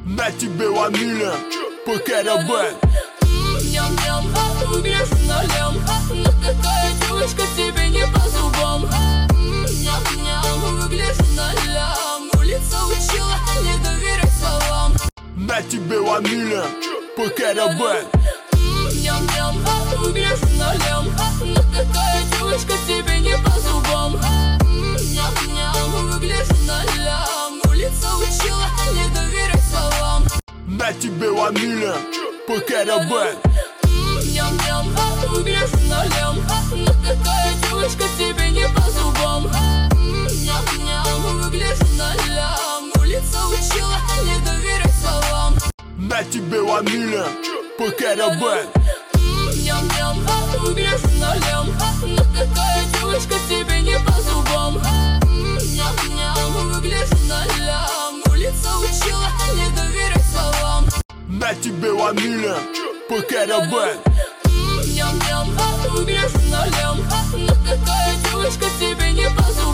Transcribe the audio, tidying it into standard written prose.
На тебе ламиля, ПКРБ. Ням-ням, убежь налем. Но такая девочка тебе не по зубам. Ням-ням, выглядишь налям. Улица учила не доверять словам. На тебе ламиля, ПКРБ. Ням-ням, убежь налем. Но такая девочка тебе не по зубам. Ням-ням, выглядишь налям. Улица учила не доверять словам. На тебе ламиля, ПКРБ. Ням-ням, убежь налем. Но такая девочка тебе не по зубам. Ням-ням, выглядишь налям. Улица учила не доверять словам. На тебе ламиля, ПКРБ. Ням-ням, убежь налем. Но такая девочка тебе не по зубам. Ням-ням, выглядишь налям. Улица учила не доверять словам. На тебе ламиля, ПКРБ. Ням-ням, убежь налем.